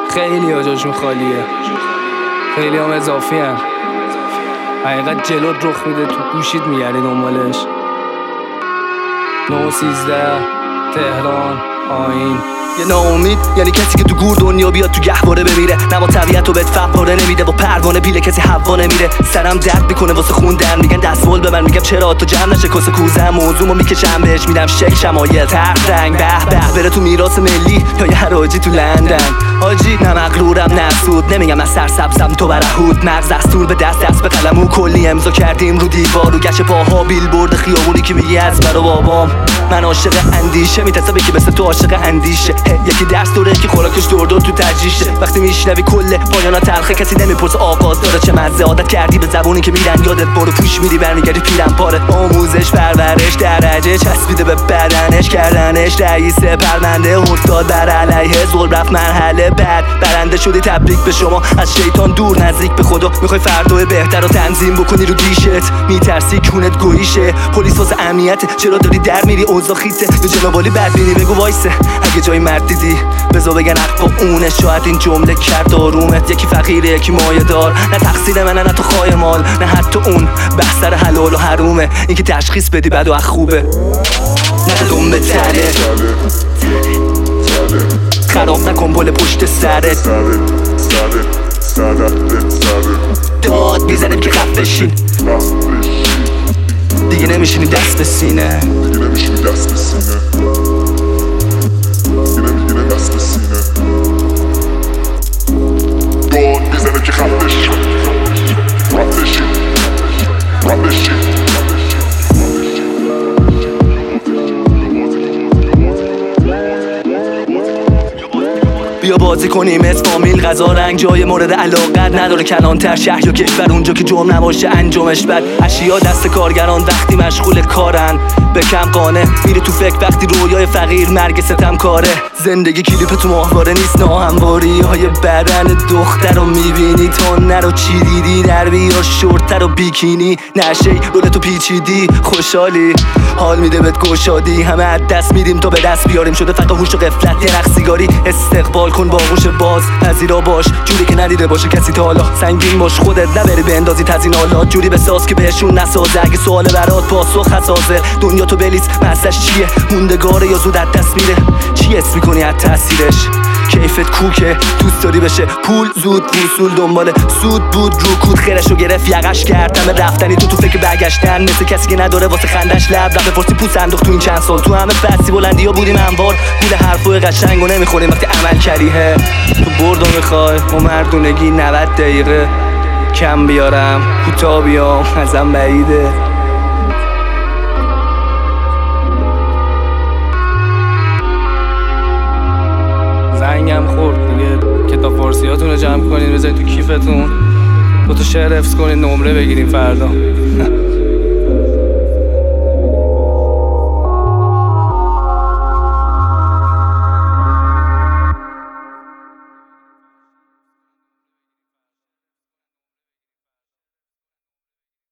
خیلی ها جاشون خالیه، خیلی هم اضافی هم. حقیقت جلوت رخ میده، تو گوشید میگردی دنبالش. 913 تهران آیین. یه ناامید یعنی کسی که تو گور دنیا بیاد تو گهواره بمیره، نما طبیعت رو بهت فقاره نمیده و پروانه پیله کسی هوا نمیره. سرم درد میکنه واسه خوندن، میگن دستمال به من، میگم چرا تو جمع نشه کاسه کوزم. موضوعمو میکشم بهش میدم شک شمایل تخت رنگ به به بره تو میراث ملی یا یه حراجی تو لندن. حاجی نه مغرورم نه سود، نمیگم از سرسبزم تو برهود. مغز از طول به دست به قلمو کلی امضا کردیم رو دیوار و گچ پاها بیلبورد خیابونی که میگی از برا بابام. من عاشق اندیشه میترسم یکی مثل تو عاشق اندیشه. یکی درس دوره که خوراکش دور تو ترجیشه. وقتی میشنوی کل پایانا تلخه کسی نمیپرسه آغاز داره چه مزه. عادت کردی به زبونی که میرن یادت برو پوش میری برمیگردی پیرم پاره. آموزش پرورش درجه چسبیده به بدنش، کردنش رئیس پرونده افتاد بر علیه ظلم رفت مرحله بعد. برنده شدی تبریک به شما، از شیطان دور نزدیک به خدا. میخوای فردای بهتر رو تنظیم بکنی رو دیشت، میترسی کونت گویشه. پلیس واسه امنیت چرا داری در میری اوضاع خیته. به جنابالی بدبینی بگو وایسه، اگه جای مرد دیدی بذار بگن حق با اونه. شاید این جمله کرد آرومت، یکی فقیره یکی مایه دار. نه تقصیر منه نه تو خواهی مال، نه حتی اون بحث سر حلال و حرومه. اینکه تشخیص بدی بد و اخ خوبه، نه دم به تله. خراب نکن پل پشت سرت، داد میزنیم که خف بشین. دیگه نمیشینی دست به سینه، داد میزنیم که خف بشین. بیا بازی کنیم از فامیل غذا رنگ جای مورد علاقت نداره. کلانتر شهر یا کشور اونجا که جرم نباشه انجامش بد. اشیا دست کارگران وقتی مشغول کارن به کم قانه. میری تو فکر وقتی رویای فقیر مرگ ستم کاره. زندگی کلیپ تو ماهواره نیست، ناهمواری های بدن دختر رو میبینی. تا نرو چی دیدی در بیا شورتر و بیکینی. نشی رولتو پیچیدی خوشحالی حال میده بهت گشادی. همه از دست میدیم تا به دست بیاریم، شده فقط هوش و غفلت یه رخ سیگاری. استقبال کن با گوش باز، پذیرا باش جوری که ندیده باشه کسی تا حالا. سنگین باش خودت نبری بندازی تزین حالات، جوری بساز که بهشون نسازه. اگه سوال برات پاسخ حساسه، دنیا تو بلیز مزش چیه؟ موندگاره یا زود از دست میره؟ چی اسم میکنی از تاثیرش؟ کیفت کوکه دوست داری بشه پول زود وصول دنبال سود بود رو کود. خیرشو گرفت یقش کرد همه رفتنی تو فکر برگشتن. مثل کسی که نداره واسه خندش لب رفت بپرسی پوست انداخت تو این چند سال. تو همه بسی بلندی ها بودیم انبار، گول حرفای قشنگو نمیخوریم وقتی عمل کریه. تو بردو میخوای ما مردونگی 90 دقیقه کم بیارم کوتا بیام ازم بعیده. زنگم خورد دیگه، کتاب فارسیاتون رو جمع کنین بذارین تو کیفتون، 2 تا شعر حفظ کنین نمره بگیرین فردا.